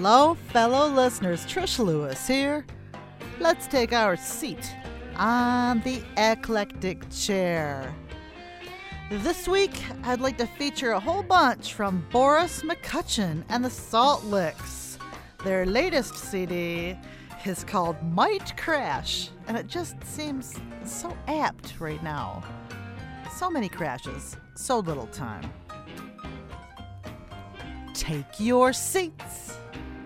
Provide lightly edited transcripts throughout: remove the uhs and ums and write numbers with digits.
Hello, fellow listeners. Trish Lewis here. Let's take our seat on the eclectic chair. This week, I'd like to feature a whole bunch from Boris McCutcheon and the Salt Licks. Their latest CD is called Might Crash, and it just seems so apt right now. So many crashes, so little time. Take your seats.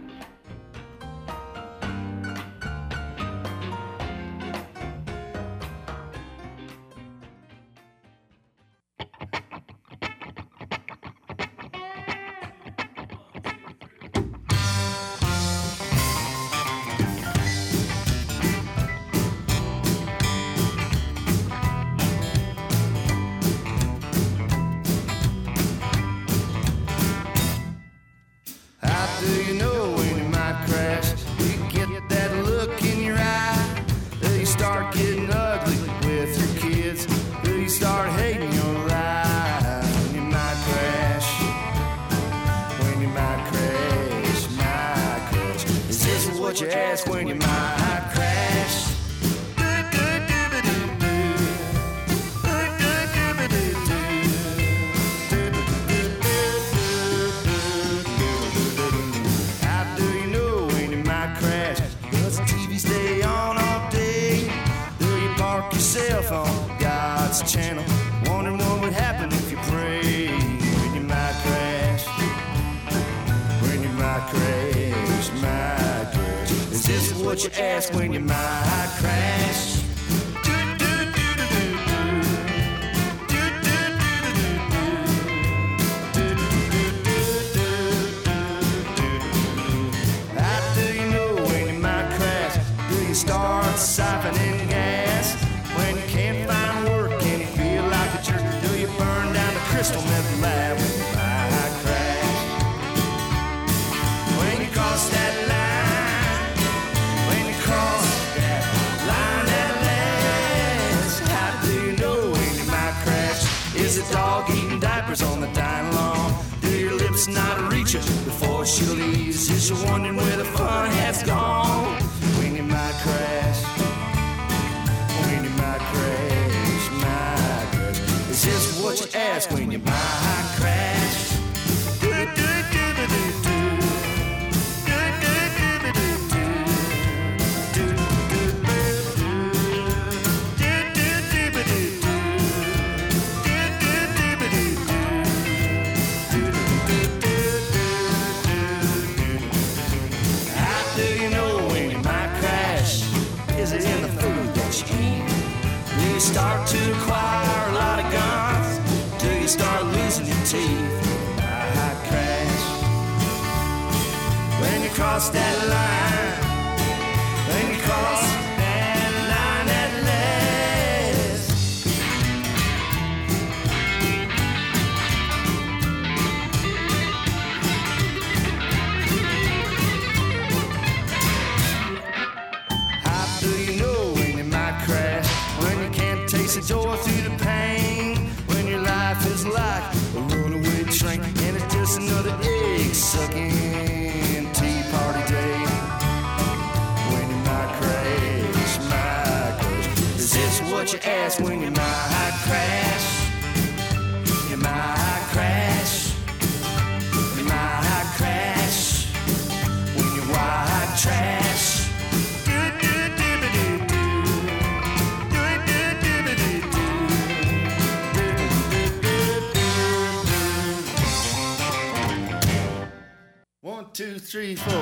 Two, three, four.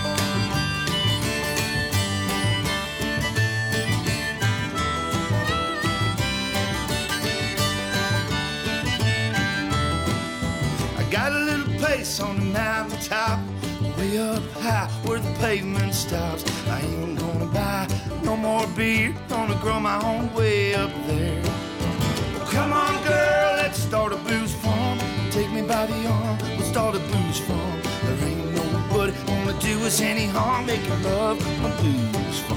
I got a little place on the mountaintop, way up high where the pavement stops. I ain't gonna buy no more beer, gonna grow my own way up there. Well, come on, girl, let's start a booze farm. Take me by the arm, we'll start a booze farm. There ain't nobody gonna do us any harm, making love on a booze farm.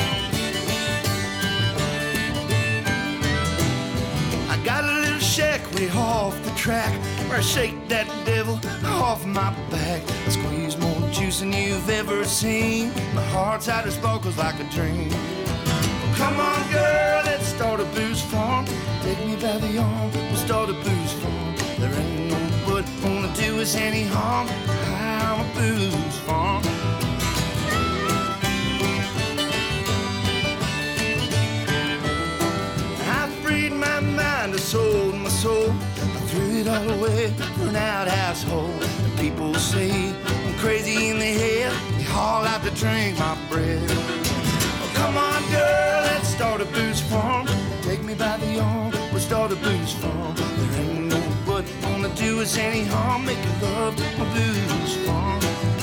I got a little shack way off the track, where I shake that devil off my back. I squeeze more juice than you've ever seen. My heart's out of sparkles like a dream. Come on, girl, let's start a booze farm. Take me by the arm, we'll start a booze farm. There ain't no but gonna do us any harm. I'm a booze farm. I freed my mind, I sold my soul. I threw it all away for an outhouse hole. And people say I'm crazy in the head. They haul out to drink my breath. Come on, girl, let's start a booze farm. Take me by the arm, we'll start a booze farm. There ain't no but gonna do us any harm. Making love a booze farm.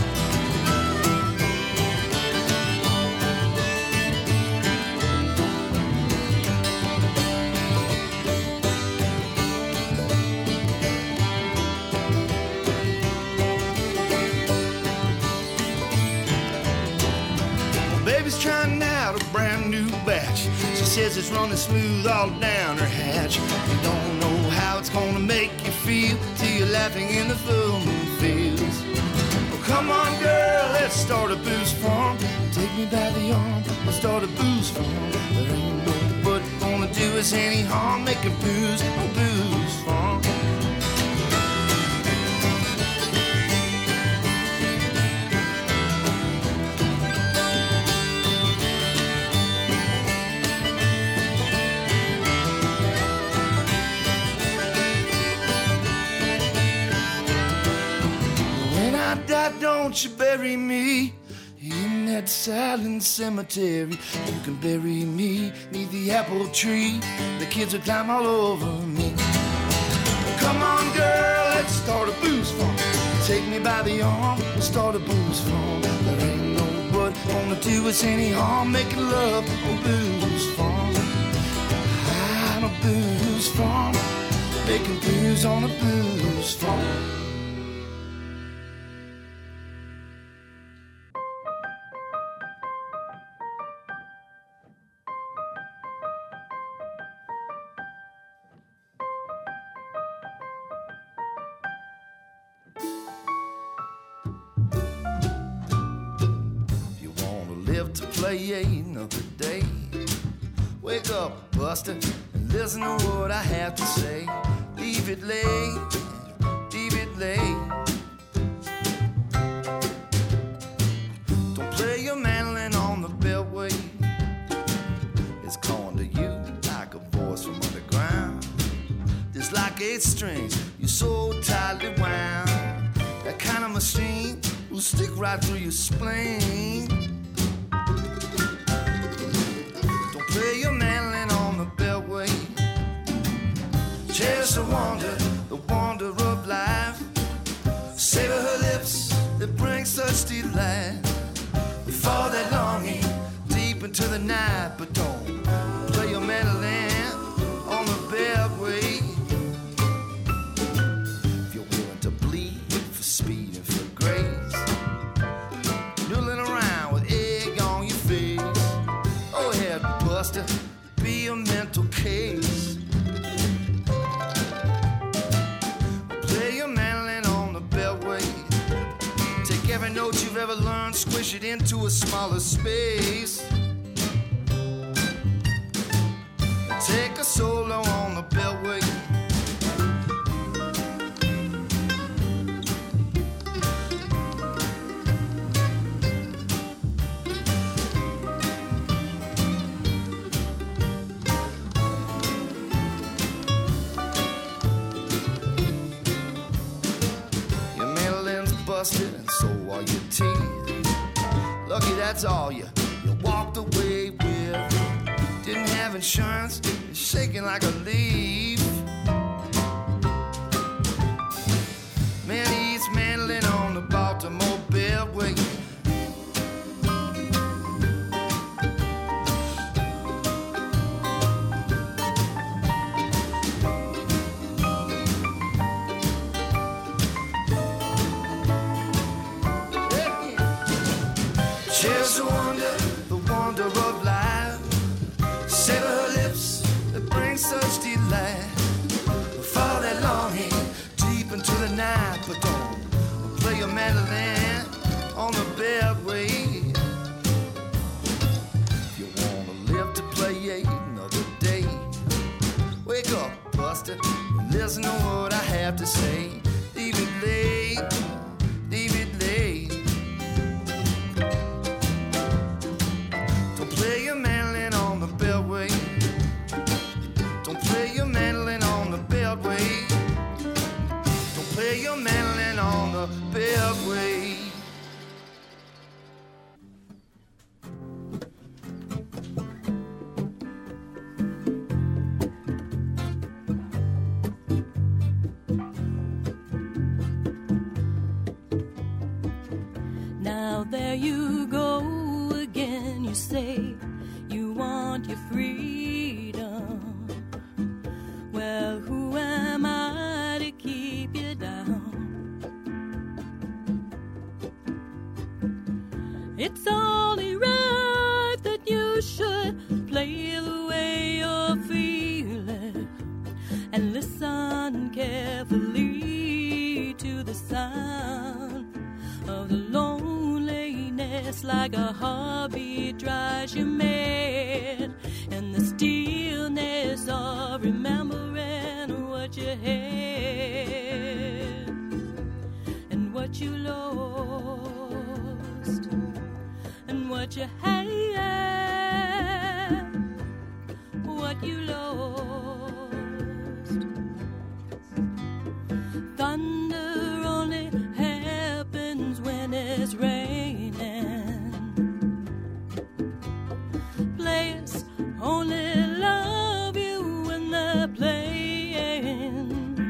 Baby's trying out a brand new batch. She says it's running smooth all down her hatch. You don't know how it's gonna make you feel till you're laughing in the full moon fields. Well, come on, girl, let's start a booze farm. Take me by the arm, we'll start a booze farm. There ain't no but gonna do us any harm. Making booze a booze farm. Don't you bury me in that silent cemetery. You can bury me neath the apple tree. The kids will climb all over me. Come on, girl, let's start a booze farm. Take me by the arm, we'll start a booze farm. There ain't no but gonna do us any harm. Making love a booze farm. I'm a booze farm. Making booze on a booze farm. To play another day. Wake up, Buster, and listen to what I have to say. Leave it late, leave it late. Don't play your mandolin on the beltway. It's calling to you like a voice from underground. Just like 8 strings, you're so tightly wound. That kind of machine will stick right through your spleen. Play your mandolin on the beltway. Cherish the wonder of life. Savor her lips that bring such delight. Before that longing deep into the night. But don't play your mandolin on the beltway. If you're willing to bleed for speed and for grace, noodling around with egg on your face. Oh, head buster, be a mental case. Play your mandolin on the beltway. Take every note you've ever learned, squish it into a smaller space. Take a solo on the beltway. And so are your teeth. Lucky that's all you walked away with. Didn't have insurance, you're shaking like a leaf. Man eats mandolin on the Baltimore Beltway. Cherish the wonder of life. Savor her lips that bring such delight. For that tonight, but don't play your mandolin on the Beltway. If you wanna live to play another day, wake up, Buster, and listen to what I have to say. Leave it late, leave it late. Don't play your mandolin on the Beltway. Don't play your mandolin on the Beltway. Don't play your mandolin on the Beltway. Now there you go again, you say you want your freedom. Well, who am I to keep you down? It's only right that you should play the way you're feeling and listen carefully to the sound of the loneliness, like a heartbeat drives you mad, and the stillness of remembering what you had and what you lost and what you had, what you lost. Thunder only happens when it's raining. Players only love you when they're playing.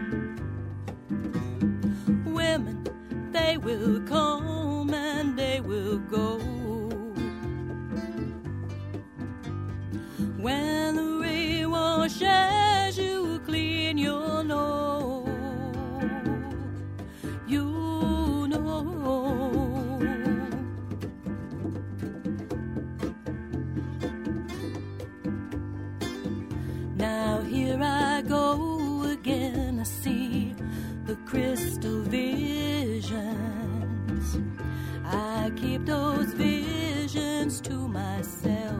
Women, they will come and they will go. When the rain washes you clean, you'll know. You know. Now here I go again, I see the crystal visions. I keep those visions to myself.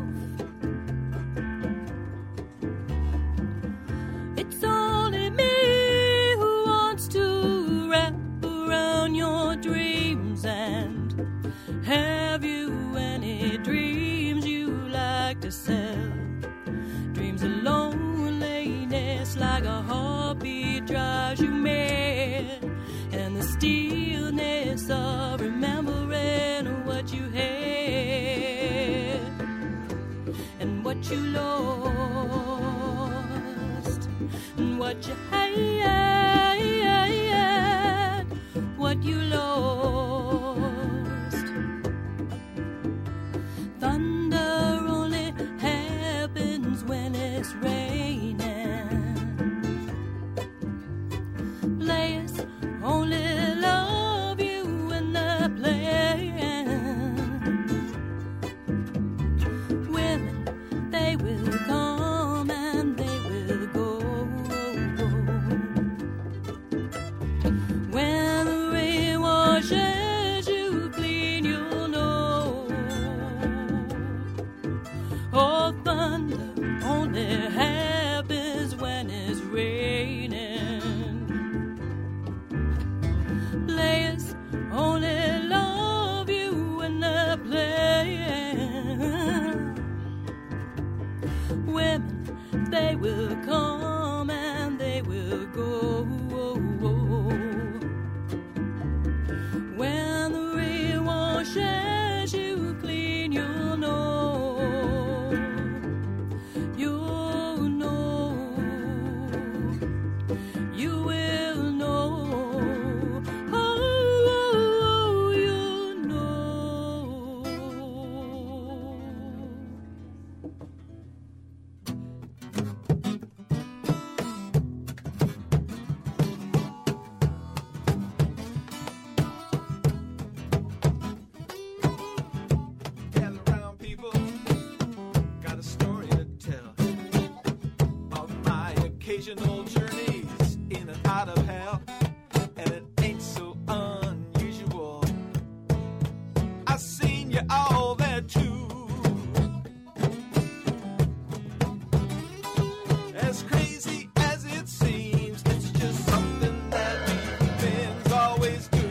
It's only me who wants to wrap around your dreams. And have you any dreams you like to sell? Dreams of loneliness, like a heartbeat drives you mad, and the stillness of remembering what you had and what you lost and what you had, what you lost. Thunder only happens when it's raining. Players only love you when they're playing. Women, they will come and they will go. When the rain washes you clean, you'll know. Oh, thunder only happens when it's raining. Players only love you when they're playing. Women, they will come and they will go. When the rain washes you clean, you'll know. You'll know. You will know. Oh, you'll know. Gather around, people. Got a story to tell of my occasional journeys in and out of hell, and it you're all there too. As crazy as it seems, it's just something that humans always do.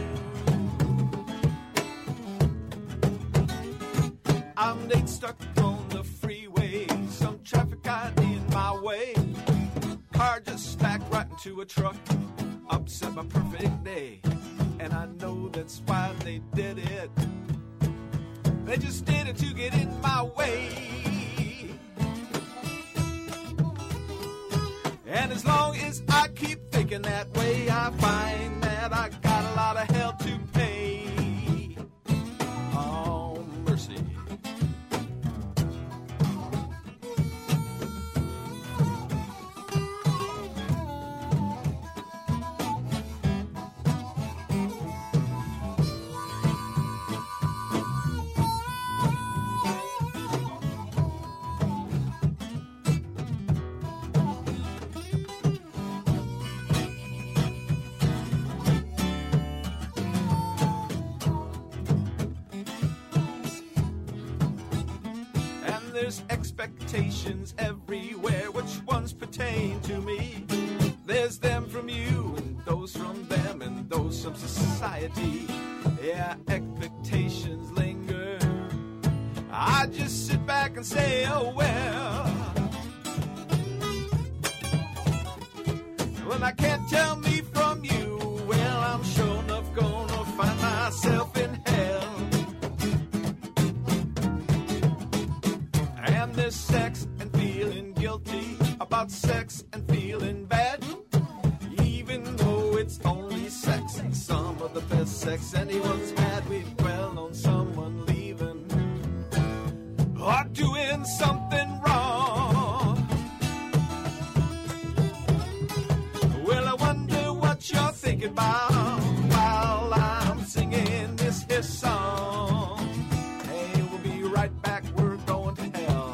I'm late, stuck on the freeway, some traffic got in my way. Car just smacked right into a truck, upset my perfect day. And I know that's why they did it. They just did it to get in my way. And as long as I keep thinking that way, I find that I got a lot of hell to pay. Oh, mercy. There's expectations everywhere, which ones pertain to me? There's them from you, and those from them, and those from society. Yeah, expectations linger. I just sit back and say, oh well. Well, I can't tell me from you. Well, I'm sure enough gonna find myself in hell. And there's sex and feeling guilty about sex and feeling bad, even though it's only sex and some of the best sex anyone's had. We dwell on someone leaving or doing something wrong. Well, I wonder what you're thinking about while I'm singing this here song. Hey, we'll be right back. We're going to hell.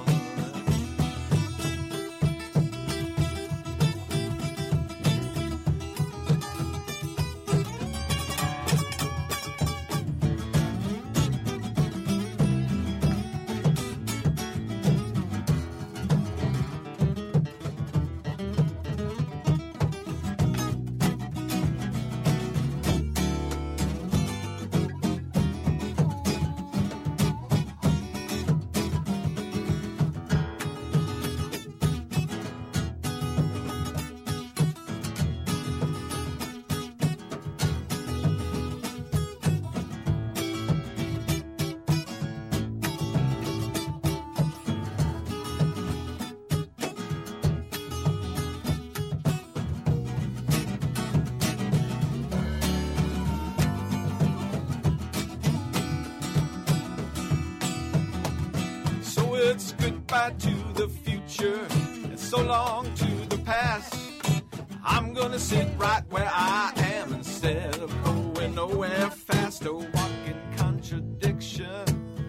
It's goodbye to the future and so long to the past. I'm gonna sit right where I am instead of going nowhere fast. A walking contradiction,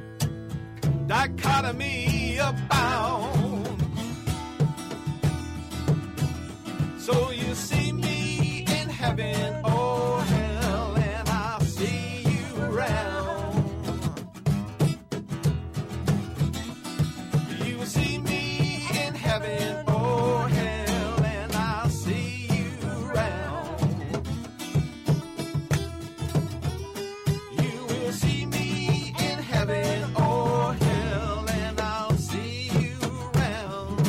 dichotomy abound. So you see me in heaven or hell, and I'll see you around. See me in heaven or hell, and I'll see you around. You will see me in heaven or hell, and I'll see you around.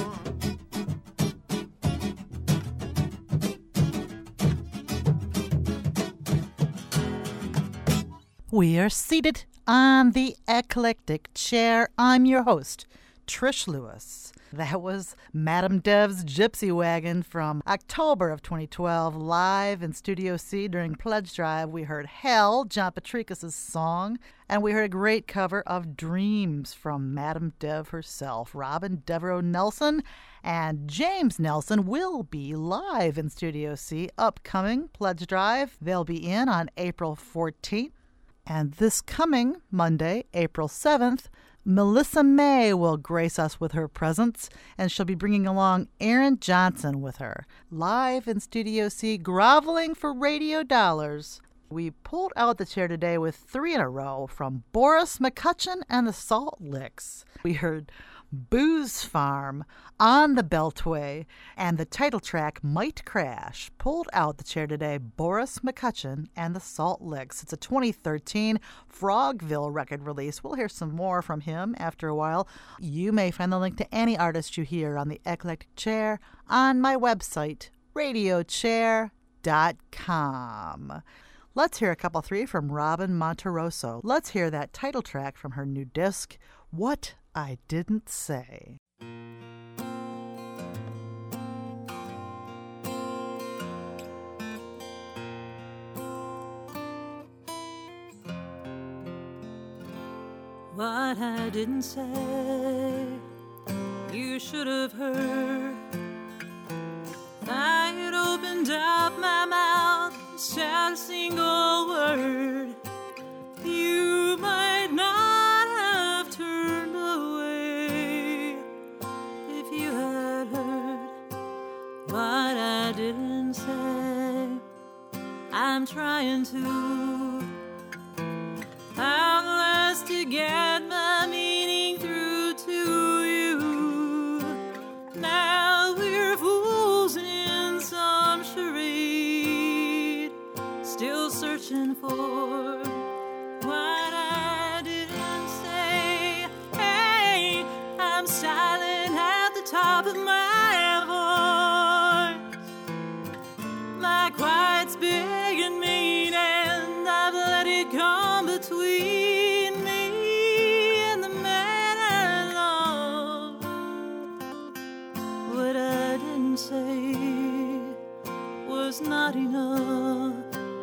We are seated on the eclectic chair. I'm your host, Trish Lewis. That was Madam Dev's Gypsy Wagon from October of 2012, live in Studio C during Pledge Drive. We heard Hell, John Patricus' song, and we heard a great cover of Dreams from Madam Dev herself. Robin Devereaux Nelson and James Nelson will be live in Studio C upcoming Pledge Drive. They'll be in on April 14th. And this coming Monday, April 7th, Melissa May will grace us with her presence, and she'll be bringing along Aaron Johnson with her. Live in Studio C, groveling for radio dollars, We pulled out the chair today with 3 in a row from Boris McCutcheon and the Salt Licks. We heard Booze Farm, On the Beltway, and the title track Might Crash. Pulled out the chair today, Boris McCutcheon and the Salt Licks. It's a 2013 Frogville record release. We'll hear some more from him after a while. You may find the link to any artist you hear on the Eclectic Chair on my website, radiochair.com. Let's hear a couple 3 from Robin Monterosso. Let's hear that title track from her new disc, What I Didn't Say. What I didn't say, you should have heard. I had opened up my mouth, said a single word. You might not have turned away if you had heard what I didn't say. I'm trying to outlast to get my meaning through to you. Now we're fools in some charade, still searching for what I didn't say. Hey, I'm silent at the top of my voice. My quiet's big and mean, and I've let it come between me and the man I love. What I didn't say was not enough.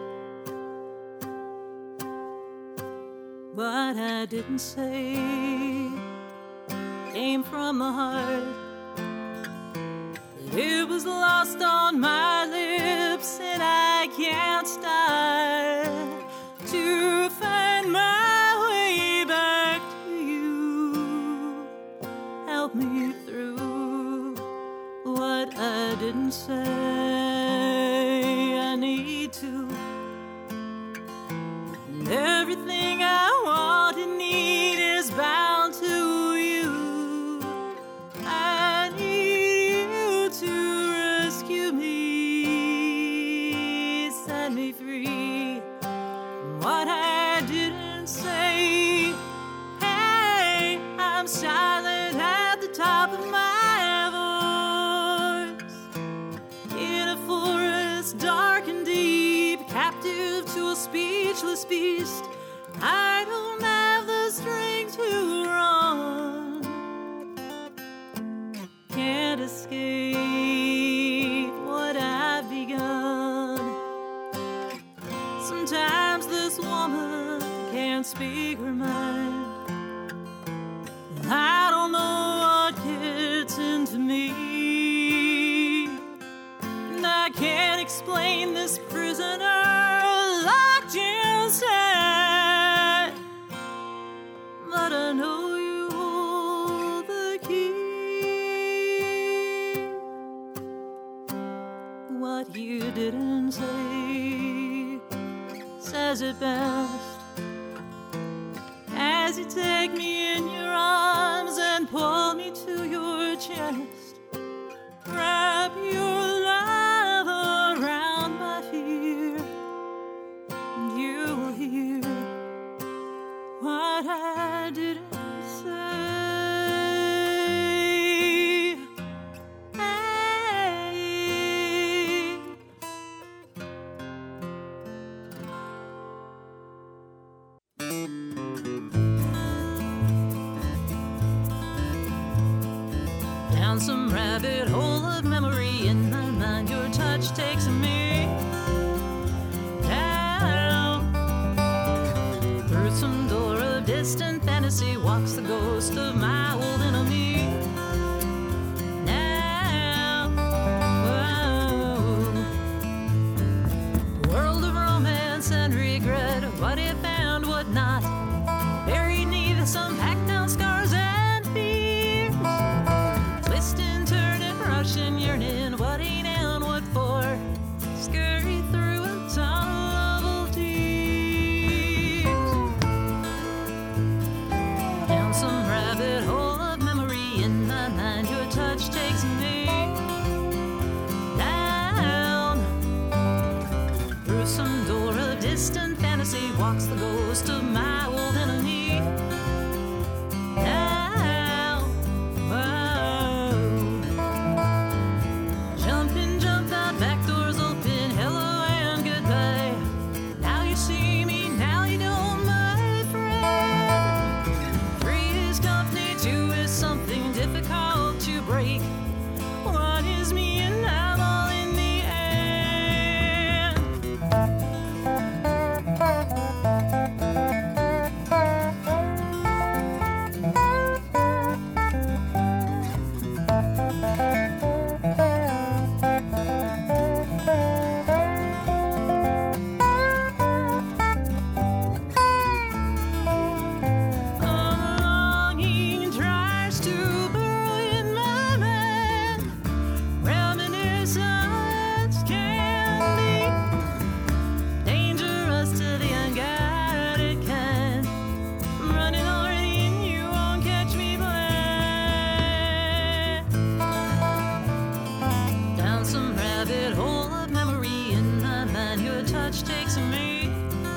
What I didn't say came from the heart. It was lost on my lips, and I can't start to find my way back to you. Help me through what I didn't say. I need to. And everything I want and need is bound to you. I need you to rescue me, set me free. What I didn't say. Hey, I'm silent at the top of my voice. In a forest dark and deep, captive to a speechless beast. I don't have the strength to run. Can't escape what I've begun. Sometimes this woman can't speak her mind. I don't know what gets into me, and I can't explain this prisoner locked inside. But I know you hold the key. What you didn't say says it best as you take me in your arms and pull me to your chest. Wrap your love around my fear, and you will hear what I didn't say. Hey. Down some rabbit hole of memory in my mind, your touch takes me down. Through some door of distant fantasy walks the ghost of my old enemy. Now, whoa. World of romance and regret, what it found, what not. Buried neath some packed down scars and fears. Twisting, turning, rushing, yearning, what ain't and what for. Scurry through a tunnel of old tears. walks the ghost of my old enemy. Now, whoa. Jump in, jump out, back doors open, hello and goodbye. Now you see me, now you don't, my friend. Three is company, two is something difficult to break. One is me and I'm all in the end. A longing tries to burrow in my mind. Reminiscence can be dangerous to the unguided kind. I'm running already and you won't catch me blind. Down some rabbit hole of memory in my mind, your touch takes me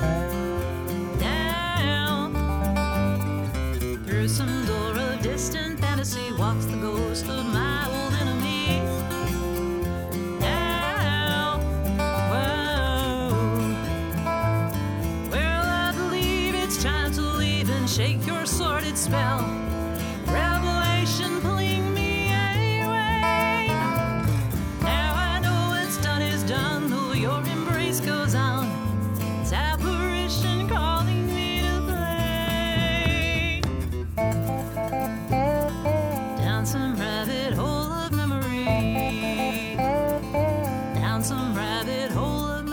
down. Through some door of distant fantasy walks the ghost of my old enemy. Now, whoa. Well, I believe it's time to leave and shake your sordid spell. Revelation pulling me away. Now I know what's done is done, though your embrace goes on. It's apparition calling me to play. Down some rabbit hole of memory. Down some rabbit hole of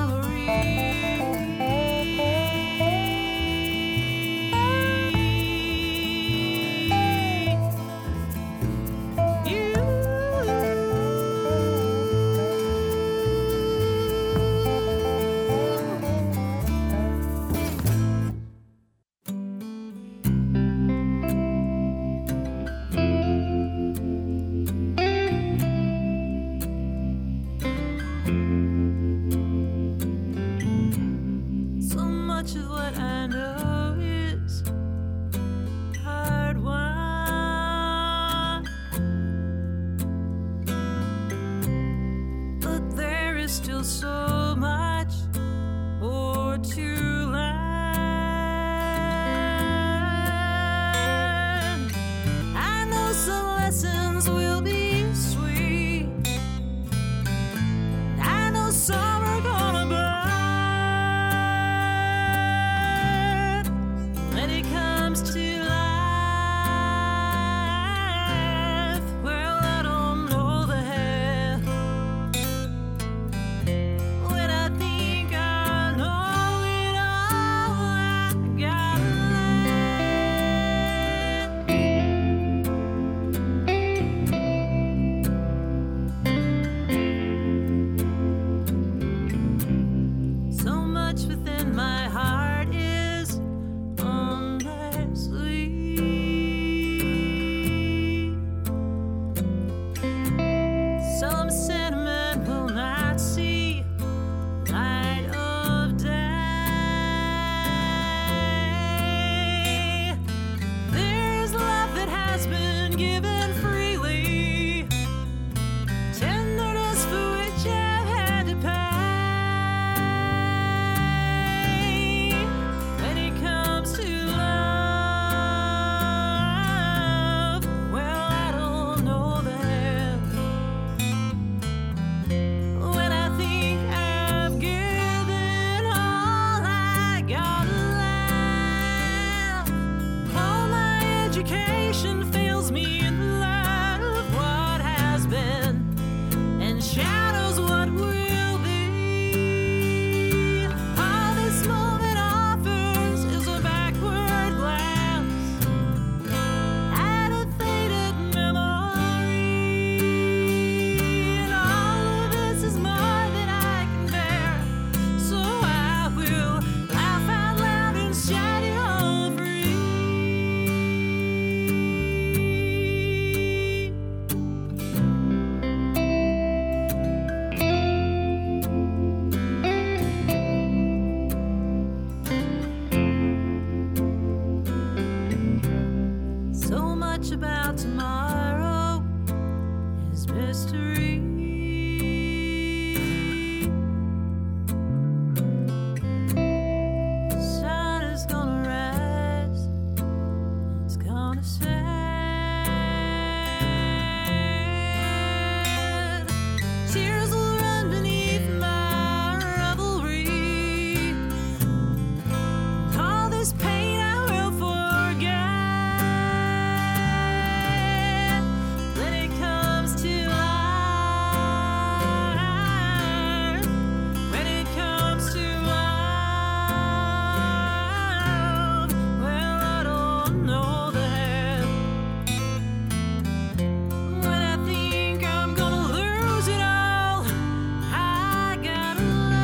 So much of what I know is hard won, but there is still so much more to learn. I know some lessons will be sweet. I know some are gonna burn. When it comes to life, well, I don't know the half. When I think I know it all, I gotta learn. So much within my heart is on my sleeve. Some sentiment will not see light of day. There's love that has been given freely, tenderness for which I've had to pay. When it comes to love, well, I don't know the half. When I think I've given all, I gotta laugh. All my education fails me in much about tomorrow is mystery. The sun is gonna rise, it's gonna set. Tears will run beneath my revelry. All this pain I will forget when it comes to life. When it comes to love, well, I don't know that. When I think I'm gonna lose it all, I gotta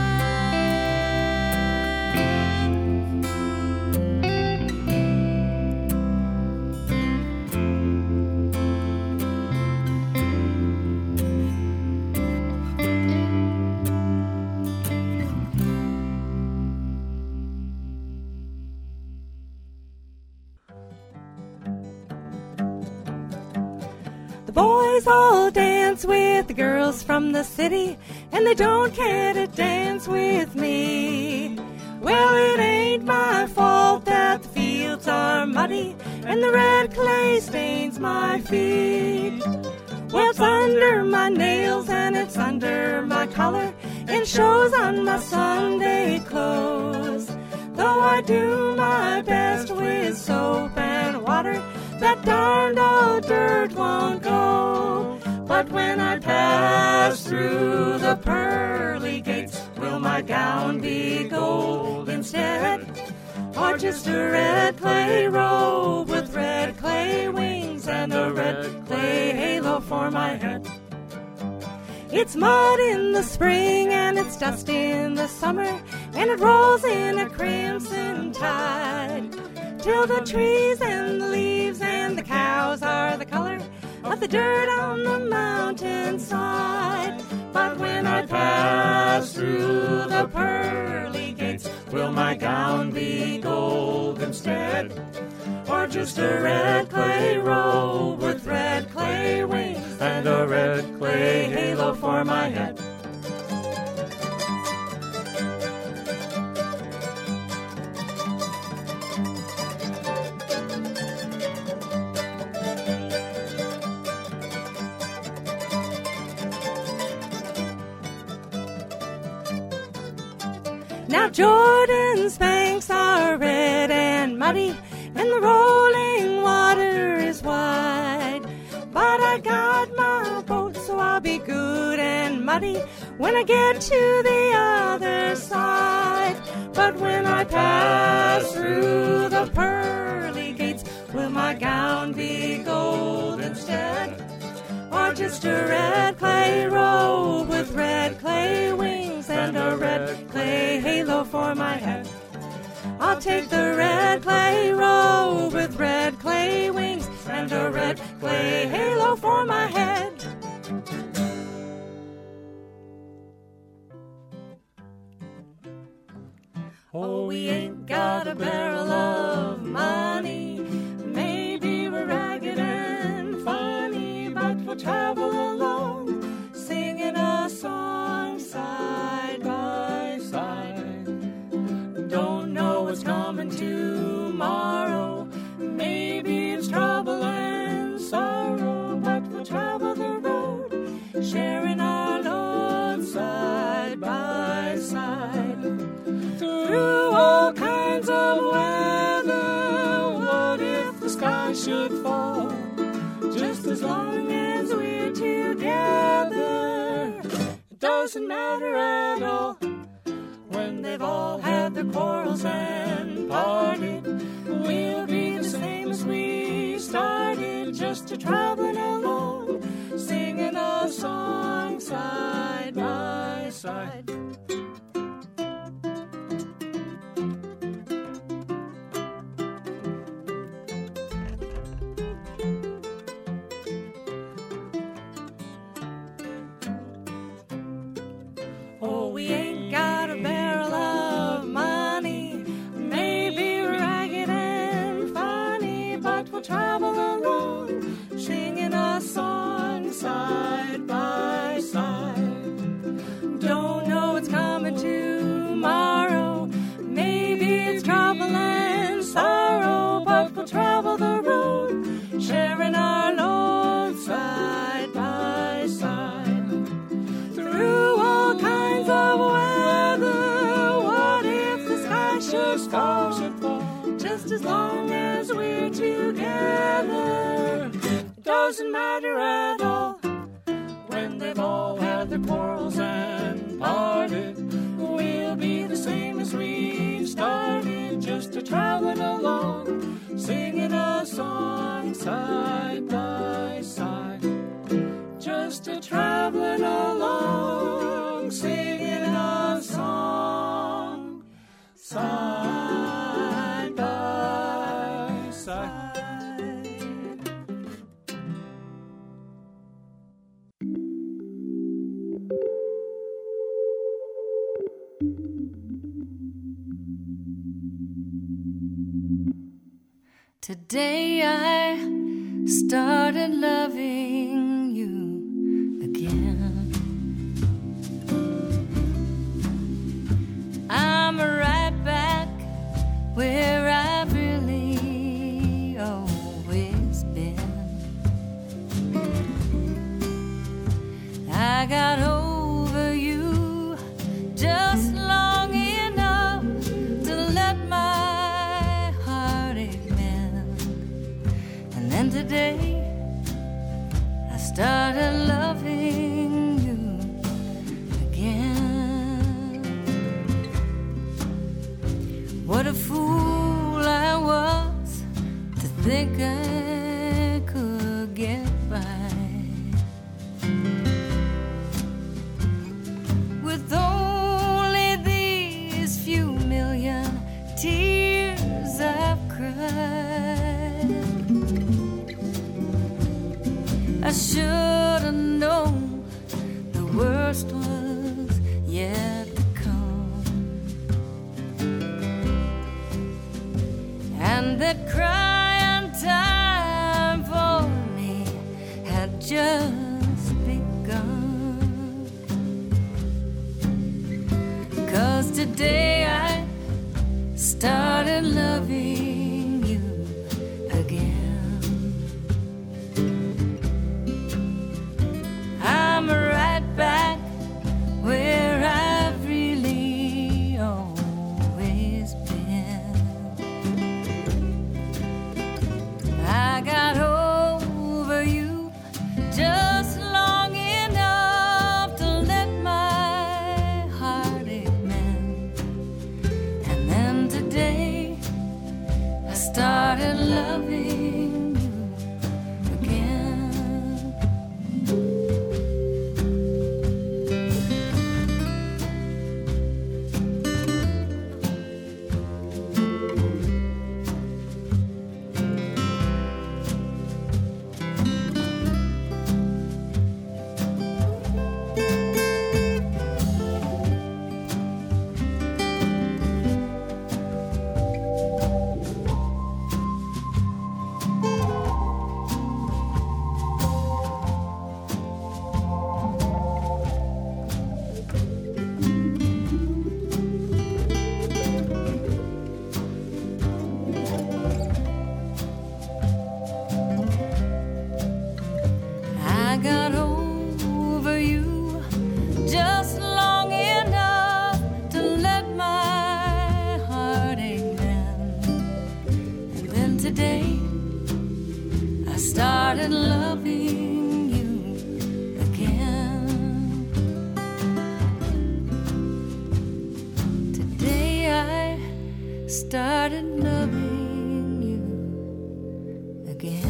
The boys all dance with the girls from the city, and they don't care to dance with me. Well, it ain't my fault that the fields are muddy and the red clay stains my feet. Well, it's under my nails and it's under my collar and shows on my Sunday clothes. Though I do my best with soap and water, that darned old dirt won't go. But when I pass through the pearly gates, will my gown be gold instead? Or just a red clay robe with red clay wings and a red clay halo for my head? It's mud in the spring and it's dust in the summer, and it rolls in a crimson tide, till the trees and the leaves and the cows are the color of the dirt on the mountainside. But when I pass through the pearly gates, will my gown be gold instead? Or just a red clay robe with red clay wings and a red clay halo for my head? Now Jordan's banks are red and muddy, and the rolling water is wide. But I got my boat, so I'll be good and muddy when I get to the other side. But when I pass through the pearly gates, will my gown be gold instead? Or just a red clay robe with red clay wings and a red clay halo for my head? I'll take the red clay robe with red clay wings and a red clay halo for my head. Oh, we ain't got a barrel of money. Maybe we're ragged and funny, but we'll travel along, singing a song side by side. Don't know what's coming tomorrow. Maybe it's trouble and sorrow, but we'll travel the road, sharing our load side by side. Through all kinds of weather, what if the sky should fall? Just as long as we're together, it doesn't matter at all. When they've all had their quarrels and parted, we'll be the same as we started, just a traveling along, singing a song side by side. Oh, we ain't got a barrel of money. Maybe we're ragged and funny, but we'll travel along, long as we're together. Doesn't matter at all when they've all had their quarrels and parted. We'll be the same as we started, just a traveling along, singing a song side by side. Just a traveling along, singing a song side by side. Today I started loving you again. I'm right back where I've really always been. I got over you just long enough to let my heartache mend. And then today I started loving you again. What a fool I was to think I could get by with only these few million tears I've cried. I should have known the worst was yet to come, and that crying time for me had just begun. 'Cause today I started loving you again. I'm right back where I've really always been. I got over you just long enough to let my heartache mend. And then today I started loving you again. I got over you just long enough to let my heartache mend. And then today I started loving you again. Today I started loving you again.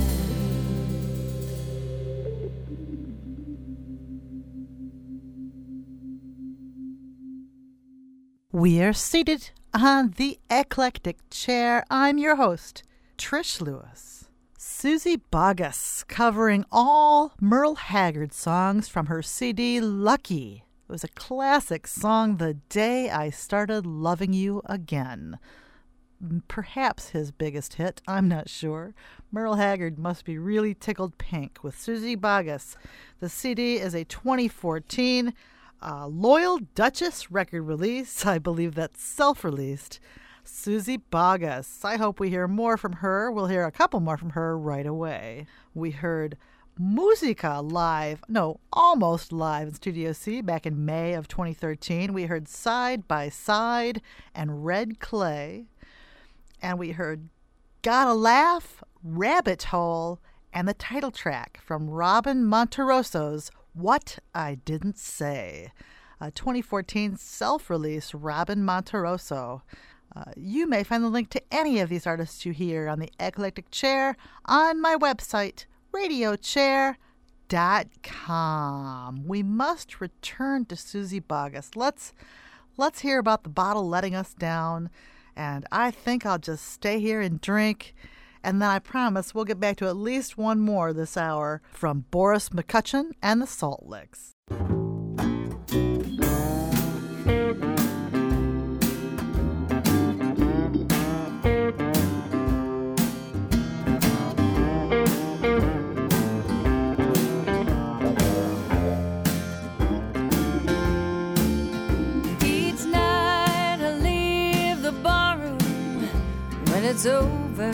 We are seated on the eclectic chair. I'm your host, Trish Lewis. Suzy Bogguss covering all Merle Haggard songs from her CD Lucky. It was a classic song, The Day I Started Loving You Again. Perhaps his biggest hit, I'm not sure. Merle Haggard must be really tickled pink with Suzy Bogguss. The CD is a 2014 Loyal Duchess record release. I believe that's self-released. Suzy Bogguss. I hope we hear more from her. We'll hear a couple more from her right away. We heard Musica live, no, almost live in Studio C back in May of 2013. We heard Side by Side and Red Clay. And we heard Gotta Laugh, Rabbit Hole, and the title track from Robin Monteroso's What I Didn't Say, a 2014 self-release Robin Monteroso. You may find the link to any of these artists you hear on the Eclectic Chair on my website, radiochair.com. We must return to Suzy Bogguss. Let's hear about the bottle letting us down, and I think I'll just stay here and drink, and then I promise we'll get back to at least one more this hour from Boris McCutcheon and the Salt Licks. It's over,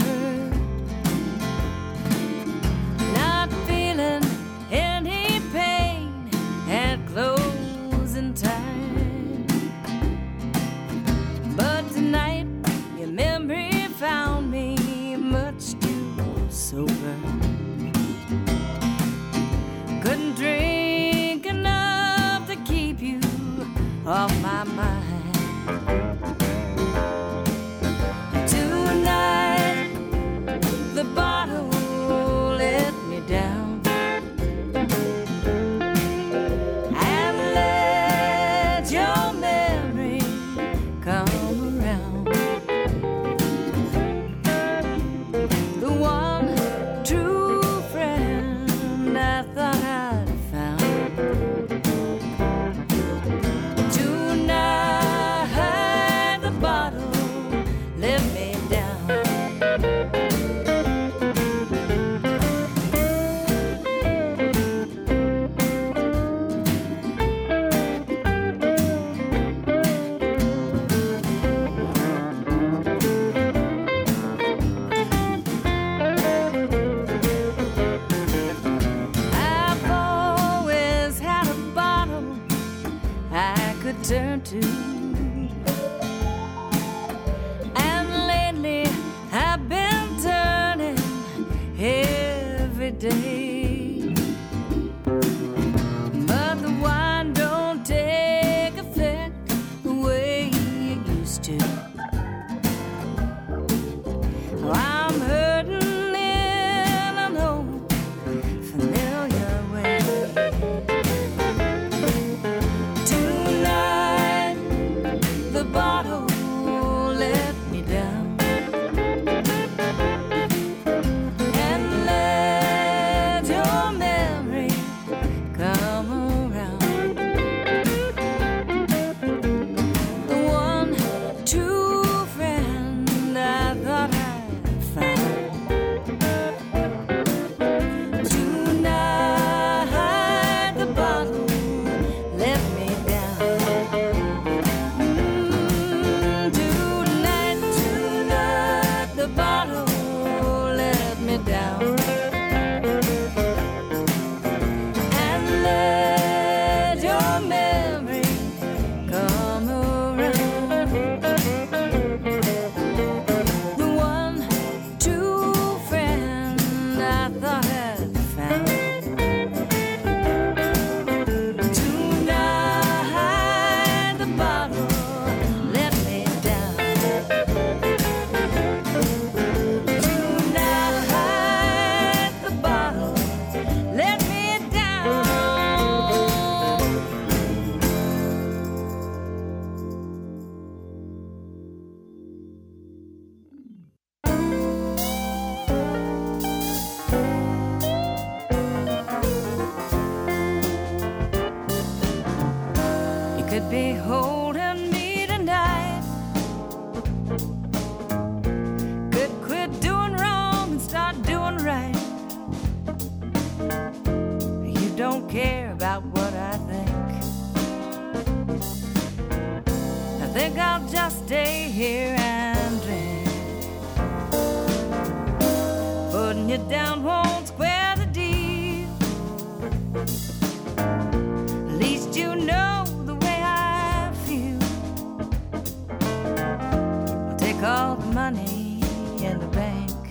not feeling any pain at closing time. But tonight your memory found me much too sober. Couldn't drink enough to keep you off my mind. The bottle let me down and let your memory come around. The one true friend I thought I'd found. Tonight the bottle let me down. Turn to, and lately I've been turning every day, but the wine don't take effect the way it used to. I'm hurting in an old familiar way. The bottle let me down and let your memory come around. The one true friend I thought I'd found. Tonight the bottle let me down. The bottle let me down and let your memory come around. The one true friend I thought I'd found. Tonight the bottle let me down. Could be holding me tonight. Could quit doing wrong and start doing right. You don't care about what I think. I think I'll just stay here and drink. Putting you down won't square the deal. At least you know the way I feel. I'll take all the money in the bank.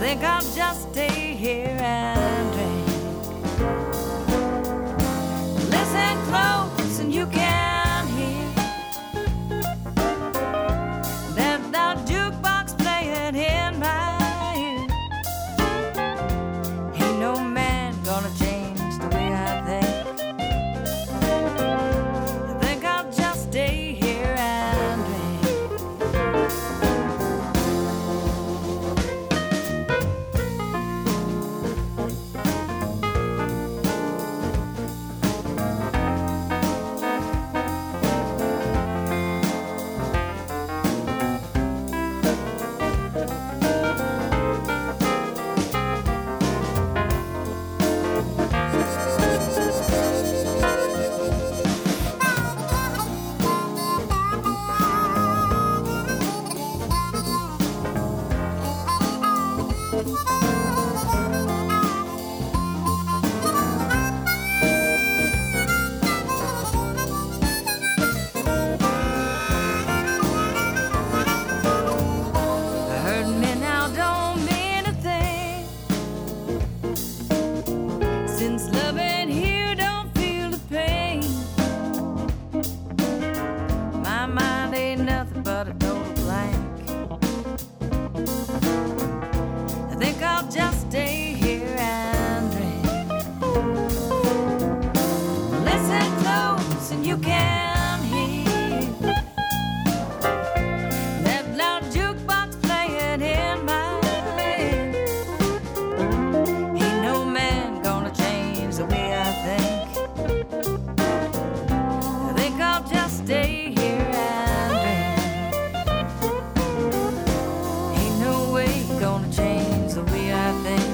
think I'll just stay here and drink. Listen close and you can hear that loud jukebox playing in my ear. Ain't no man gonna change the way I think. I think I'll just stay here and drink. Hurt me now don't mean a thing, since loving here don't feel the pain. My mind ain't nothing but a total blank. I think I'll just stay here and drink. Listen close and you can hear that loud jukebox playing in my ear. Ain't no man gonna change the way I think. I think I'll just stay here and drink. Ain't no way gonna change the way I think.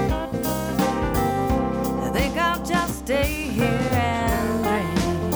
I think I'll just stay here and drink.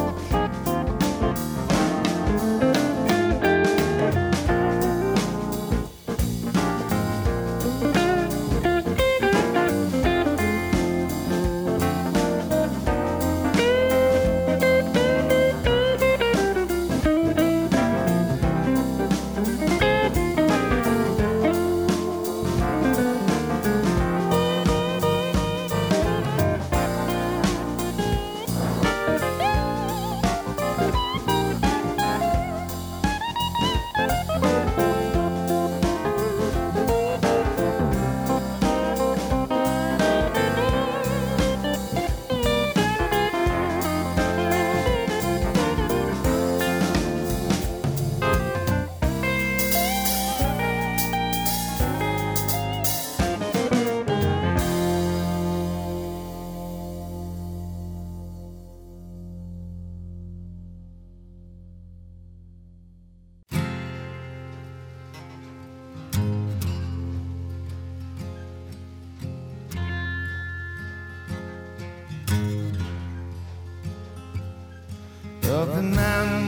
Up the mountain,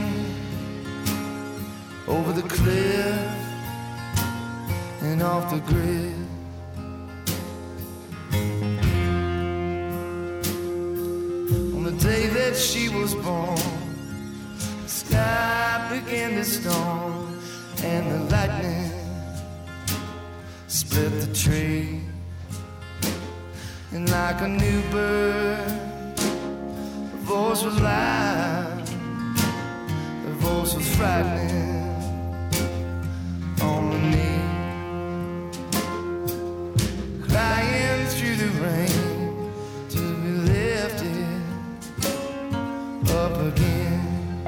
over the cliff, and off the grid. On the day that she was born, the sky began to storm, and the lightning split the tree. And like a new bird, her voice was loud, her voice was frightening. On the knee, crying through the rain to be lifted up again.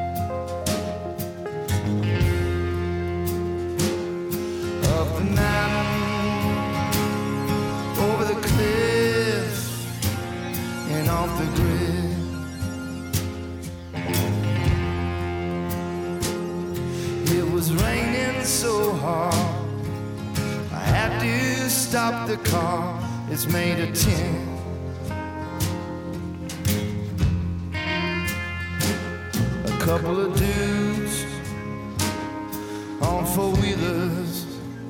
Up the mountain, over the cliff, and off the grid. It was raining so hard, I had to stop the car. It's made of tin. A couple of dudes on four-wheelers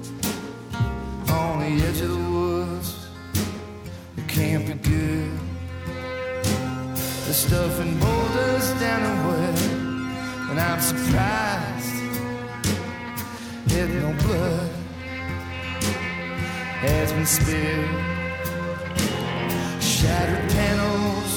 on the edge of the woods. It can't be good. The stuff in boulders down the way, and I'm surprised there's no blood. has been spilled. Shattered panels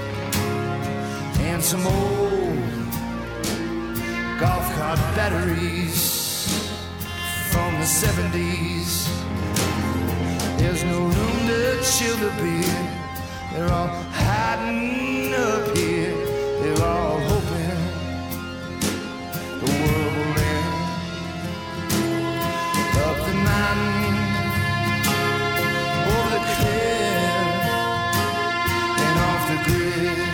and some old golf cart batteries from the 70s. There's no room to chill the beer. They're all hiding up here. They're all hoping the world will end. Up the mountain, over the cliff, and off the grid.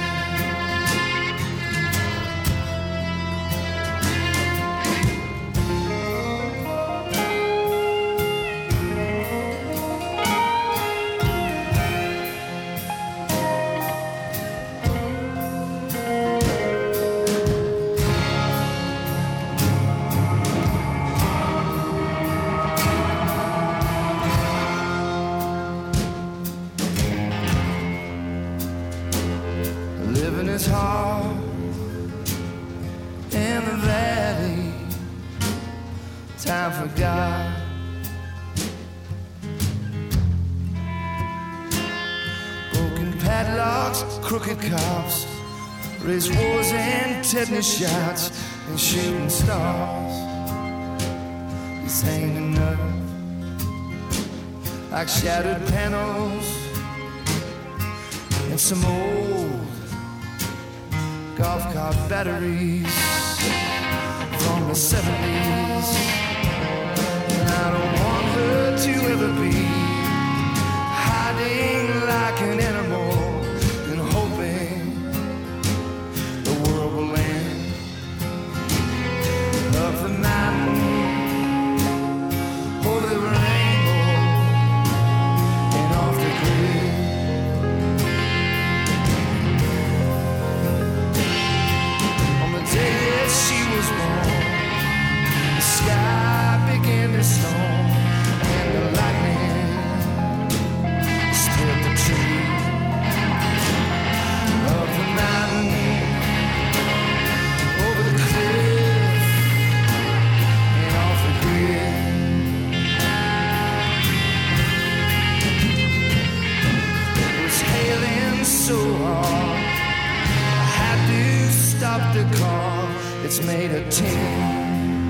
Living is hard in the valley. Time for God. Broken padlocks, crooked cops, race wars and tetanus shots, and shooting stars. He's hanging up like shattered panels and some old golf cart batteries from the 70s. And I don't want her to ever be hiding like an animal and hoping the world will end. Up the mountain, over the rainbow, and off the grid. Day she was born, the sky began to storm, and the lightning split the tree. Up the mountain, over the cliff, and off the grid. It was hailing so hard, I had to stop the car. It's made of tin.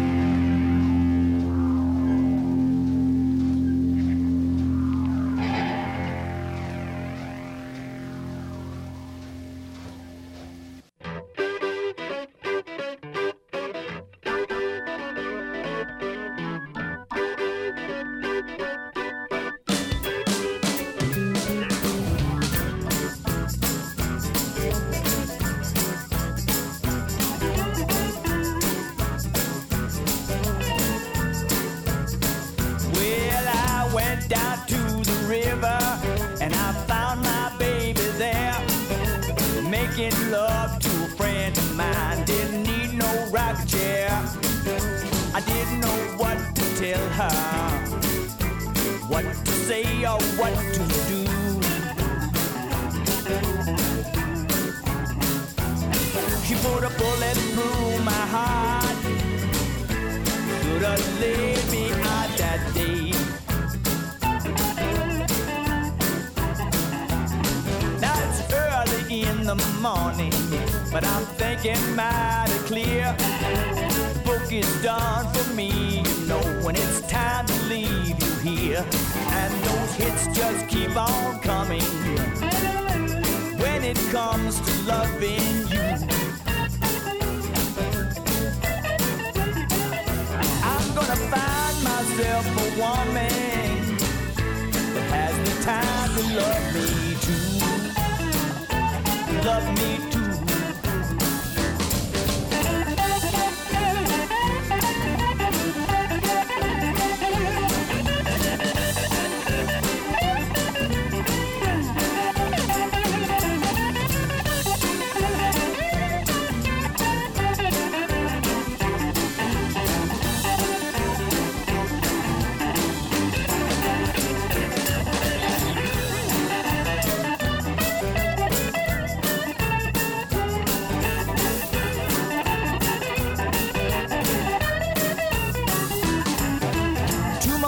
Making love to a friend of mine. Didn't need no rocking chair. I didn't know what to tell her, what to say or what to do. She put a bullet through my heart. Could have laid me out that day. In the morning, but I'm thinking mighty clear. The book is done for me, you know, when it's time to leave you here. And those hits just keep on coming when it comes to loving you. I'm gonna find myself a woman that has the time to love me too. Love me too.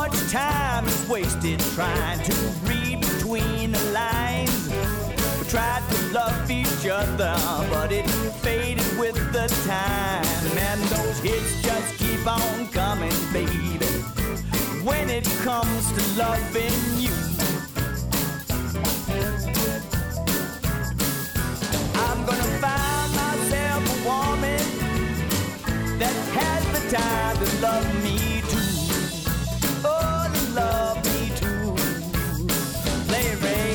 much time is wasted trying to read between the lines. We tried to love each other, but it faded with the time. And those hits just keep on coming, baby, when it comes to loving you. I'm gonna find myself a woman that has the time to love me too. Oh, to love me too. Play it, Ray.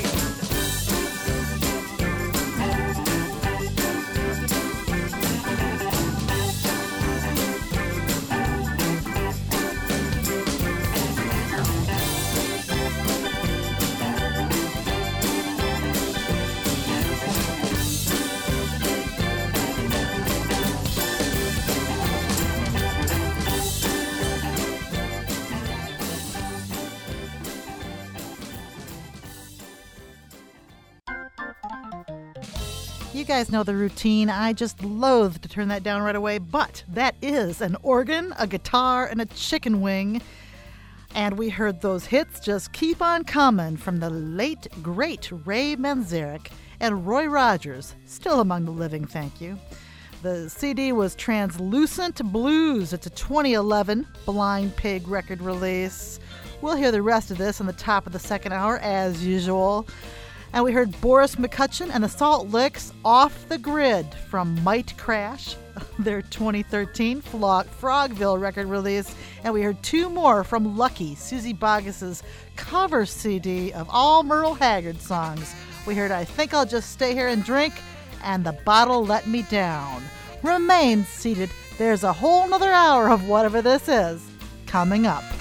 You guys know the routine. I just loathe to turn that down right away, but that is an organ, a guitar, and a chicken wing. And we heard those hits just keep on coming from the late, great Ray Manzarek and Roy Rogers, still among the living, thank you. The CD was Translucent Blues. It's a 2011 Blind Pig record release. We'll hear the rest of this in the top of the second hour, as usual. And we heard Boris McCutcheon and the Salt Licks, Off the Grid from Might Crash, their 2013 Frogville record release. And we heard two more from Lucky, Susie Bogus's cover CD of all Merle Haggard songs. We heard I Think I'll Just Stay Here and Drink and The Bottle Let Me Down. Remain seated. There's a whole nother hour of whatever this is coming up.